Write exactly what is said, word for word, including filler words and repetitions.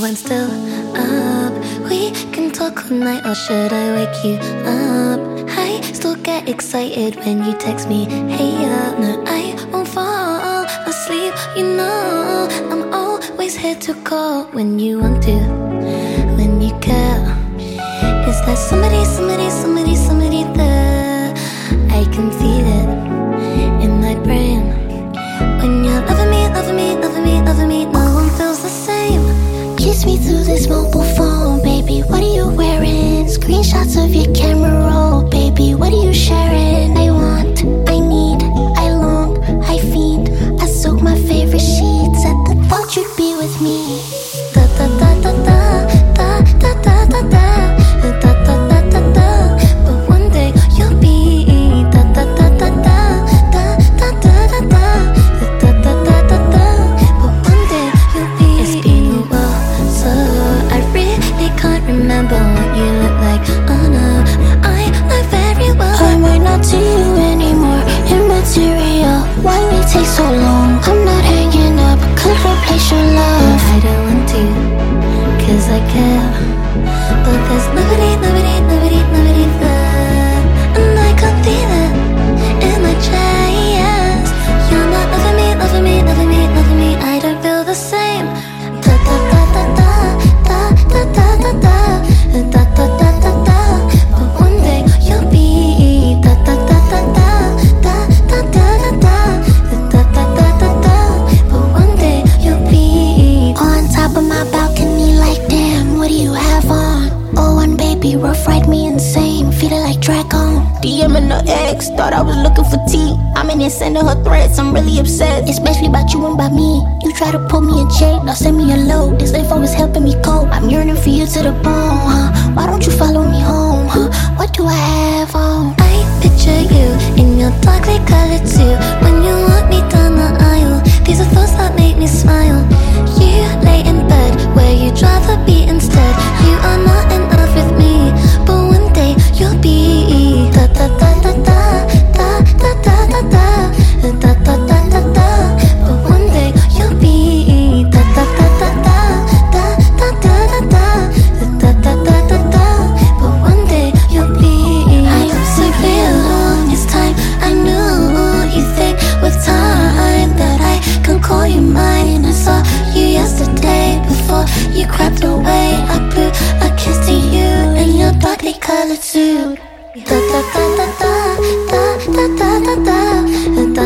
I'm still up. We can talk all night, or should I wake you up? I still get excited when you text me, hey up. No, I won't fall asleep, you know I'm always here to call when you want to, when you care. Is there somebody, somebody, somebody, somebody there? I can feel it in my brain. When you're loving me, loving me, loving me, loving me, no one feels the same. Kiss me through this mobile phone, baby, what are you wearing? Screenshots of your camera roll, baby, what are you sharing? I want, I need, I long, I fiend. I soak my favorite sheets at the thought you'd be with me. Da da da da da, da da da da da, da da da da da. But one day you'll be da da da da da, da da da da da, da da da da da. But one day you'll be. It's been a while, so I really can't remember what you look like. Oh no, I know very well I might not see you anymore, immaterial. Why we take so long? I'm not hanging up, could replace your love. I don't want to, cause I care. But there's nobody, nobody, nobody, nobody there. And I can feel it in my chest. You're not loving me, loving me, loving me, loving me. I don't feel the same. Da da da da da, da da da da da, da da da da da. But one day you'll be da da da da da, da da da da da, da da da da da. But one day you'll be on top of my balcony like damn, what do you have on? Oh, one baby, rough ride me insane, feel it like Dragon. DMing the ex, thought I was looking for tea. I'm in here sending her threats, I'm really upset, especially about you and about me. You try to pull me in check, now send me a load. This info is helping me cope, I'm yearning for you to the bone, huh? Why don't you follow me home, huh? What do I have on? I picture you in your darkly colored suit when you walk me down the aisle. These are thoughts that make me smile. You lay in bed where you'd rather be instead. You are not in love with me, but one day you'll be da da da da da, da da da da da, da da da da da. But one day you'll be da da da da da, da da da da da, da da da da da. But one day you'll be. I am simply alone. It's time I knew you think with time that I can call you mine. I saw you yesterday before you crept away. I blew a kiss to you in your darkly colored suit. Da da da da da, da da da da da, da